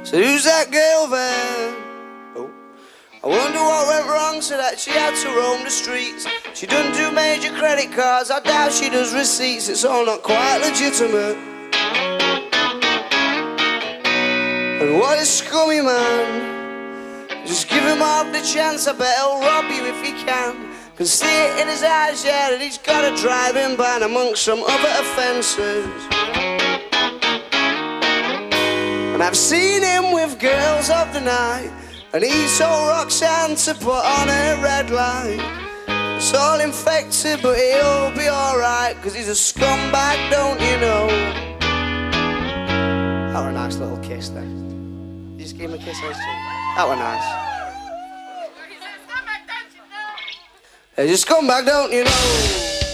So who's that girl there? Oh, I wonder what went wrong so that she had to roam the streets. She doesn't do major credit cards, I doubt she does receipts. It's all not quite legitimate. And what a scummy man. Just give him half the chance, I bet he'll rob you if he can see it in his eyes, yeah, that he's got a driving ban amongst some other offences. And I've seen him with girls of the night, and he told Roxanne to put on a red light. It's all infected, but he'll be alright, cause he's a scumbag, don't you know? That were a nice little kiss then. You just gave him a kiss on his cheek. That were nice. Hey, just come back, don't you know?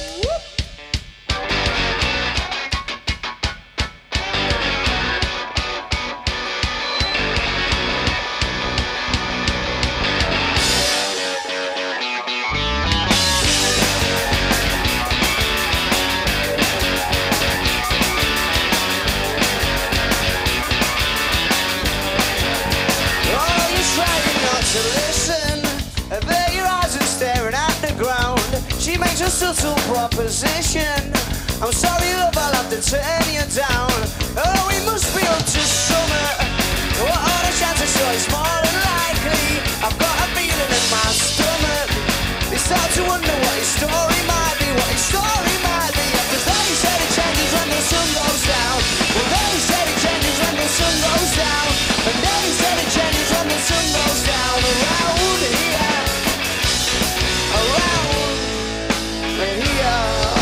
Oh, you're trying not to listen. I bet your eyes are staring at the ground. She makes a subtle proposition. I'm sorry, love, I'll have to turn you down. Oh, we must be up to summer. What are the chances? So it's more than likely. I've got a feeling in my stomach. They start to wonder what his story might be, what his story might be. Cause they said it changes when the sun goes down. Well, they said it changes when the sun goes down. And they said it changes when the sun goes down. Around here, around here.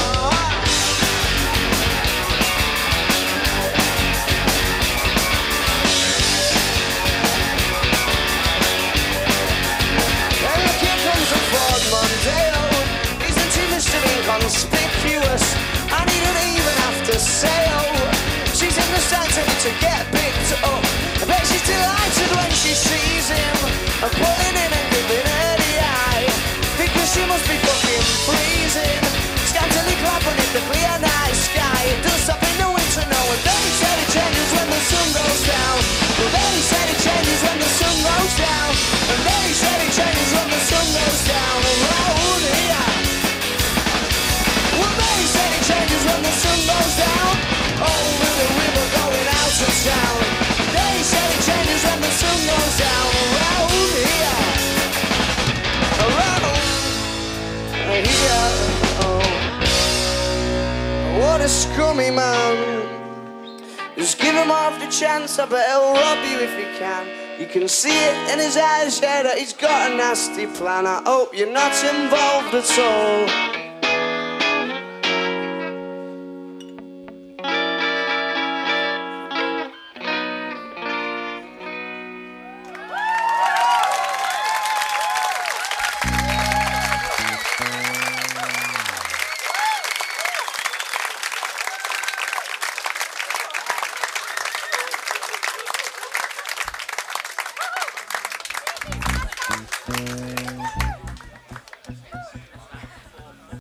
And look, here comes a Ford Mondeo. Isn't he Mr. Inconspicuous? And he don't even have to say oh. She's in the Santa to get picked up. I bet she's delighted when she sees him, and pulling in and giving her the eye, because she must be fucking freezing. Scantily clad beneath the clear night sky. It does stop in the winter, no, and they said it changes when the sun goes down. Well, they said it changes when the sun goes down. And they said it changes when the sun goes down. Around here. Well, they said it changes when the sun goes down. Over the river going out of town. They said it changes when the sun goes down. Around here. Around here. Oh. What a scummy man. Just give him half the chance, I bet he'll rob you if he can. You can see it in his eyes, yeah, that he's got a nasty plan. I hope you're not involved at all.